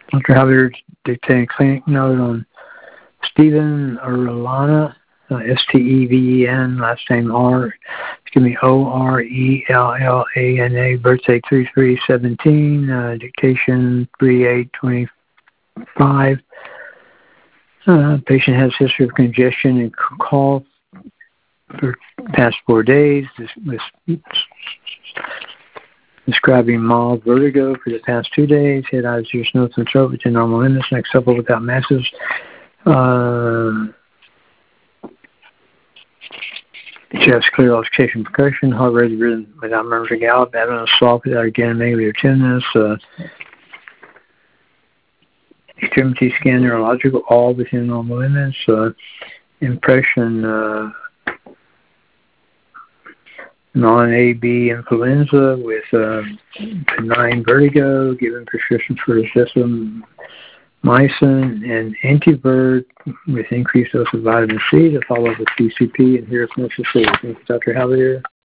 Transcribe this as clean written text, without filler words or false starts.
Dr. Javier dictating clinic note on Stephen Orellana, Steven, last name Orellana, birthday 3/3/17, dictation 3/8/25. Patient has history of congestion and cough for past 4 days. Describing mild vertigo for the past 2 days. Head, eyes, ears, nose, and throat within normal limits. Next couple without masses. Chest clear, auscultation, percussion. Heart rate rhythm without murmurs or gallop. Abdominal soft without again negative tenderness. Extremity scan, neurological, all within normal limits. Impression, non-AB influenza with benign vertigo, given prescription for azithromycin and antivert with increased dose of vitamin C to follow with PCP and here if necessary. Thank you, Dr. Javier.